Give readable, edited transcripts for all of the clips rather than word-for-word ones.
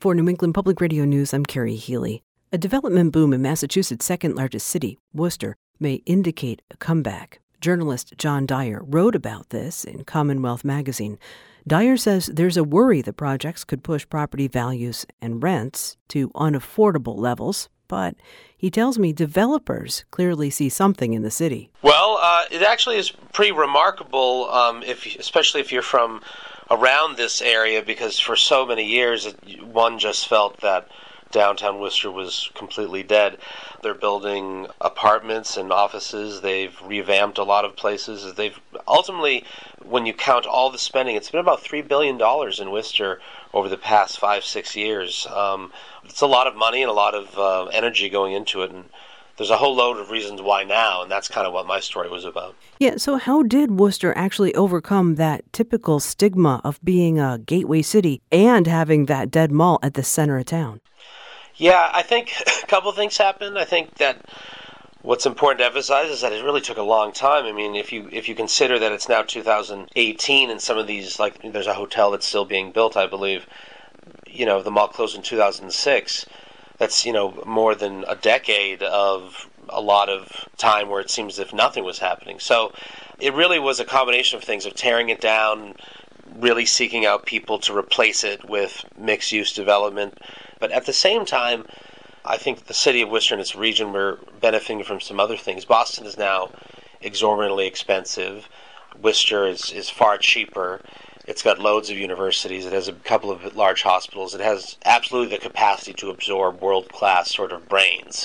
For New England Public Radio News, I'm Carrie Healy. A development boom in Massachusetts' second-largest city, Worcester, may indicate a comeback. Journalist John Dyer wrote about this in Commonwealth magazine. Dyer says there's a worry the projects could push property values and rents to unaffordable levels, but he tells me developers clearly see something in the city. Well, it actually is pretty remarkable, especially if you're from around this area, because for so many years, one just felt that downtown Worcester was completely dead. They're building apartments and offices. They've revamped a lot of places. They've ultimately, when you count all the spending, it's been about $3 billion in Worcester over the past 5-6 years. It's a lot of money and a lot of energy going into it, and there's a whole load of reasons why now, and that's kind of what my story was about. Yeah, so how did Worcester actually overcome that typical stigma of being a gateway city and having that dead mall at the center of town? Yeah, I think a couple of things happened. I think that what's important to emphasize is that it really took a long time. I mean, if you consider that it's now 2018 and some of these, like there's a hotel that's still being built, I believe, the mall closed in 2006. That's, more than a decade of a lot of time where it seems as if nothing was happening. So it really was a combination of things, of tearing it down, really seeking out people to replace it with mixed-use development. But at the same time, I think the city of Worcester and its region were benefiting from some other things. Boston is now exorbitantly expensive. Worcester is far cheaper. It's got loads of universities. It has a couple of large hospitals. It has absolutely the capacity to absorb world-class sort of brains,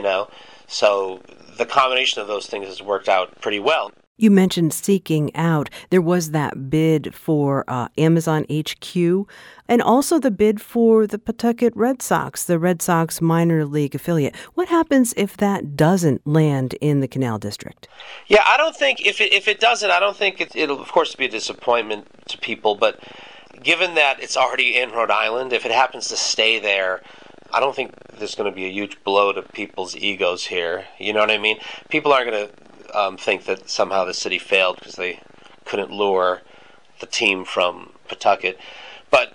So the combination of those things has worked out pretty well. You mentioned seeking out. There was that bid for Amazon HQ and also the bid for the Pawtucket Red Sox, the Red Sox minor league affiliate. What happens if that doesn't land in the Canal District? Yeah, I don't think, if it doesn't, I don't think it'll, of course, be a disappointment to people. But given that it's already in Rhode Island, if it happens to stay there, I don't think there's going to be a huge blow to people's egos here. You know what I mean? People aren't going to think that somehow the city failed because they couldn't lure the team from Pawtucket. But,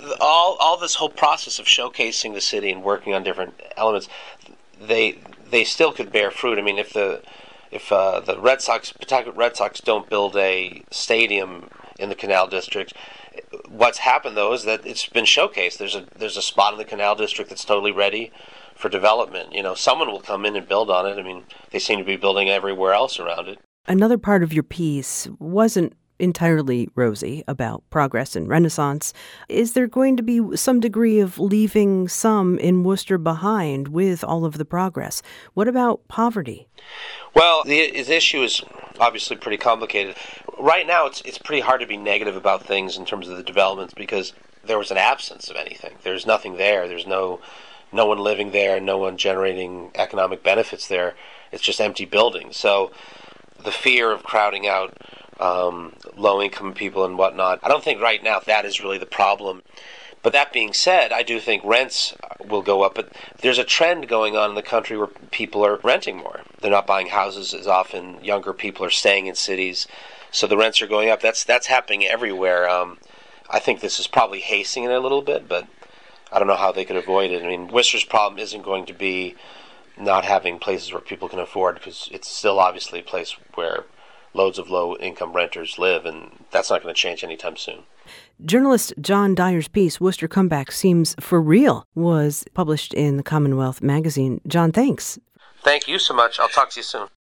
all this whole process of showcasing the city and working on different elements, they still could bear fruit. I mean, if the Red Sox, Pawtucket Red Sox, don't build a stadium in the Canal District, what's happened, though, is that it's been showcased. There's a spot in the Canal District that's totally ready for development. Someone will come in and build on it. I mean, they seem to be building everywhere else around it. Another part of your piece wasn't entirely rosy about progress and renaissance. Is there going to be some degree of leaving some in Worcester behind with all of the progress? What about poverty? Well, the issue is obviously pretty complicated. Right now, it's pretty hard to be negative about things in terms of the developments because there was an absence of anything. There's nothing there. There's no one living there, no one generating economic benefits there. It's just empty buildings. So the fear of crowding out low-income people and whatnot, I don't think right now that is really the problem. But that being said, I do think rents will go up. But there's a trend going on in the country where people are renting more. They're not buying houses as often. Younger people are staying in cities. So the rents are going up. That's happening everywhere. I think this is probably hastening it a little bit, but I don't know how they could avoid it. I mean, Worcester's problem isn't going to be not having places where people can afford, because it's still obviously a place where loads of low-income renters live, and that's not going to change anytime soon. Journalist John Dyer's piece, Worcester Comeback Seems for Real, was published in the Commonwealth magazine. John, thanks. Thank you so much. I'll talk to you soon.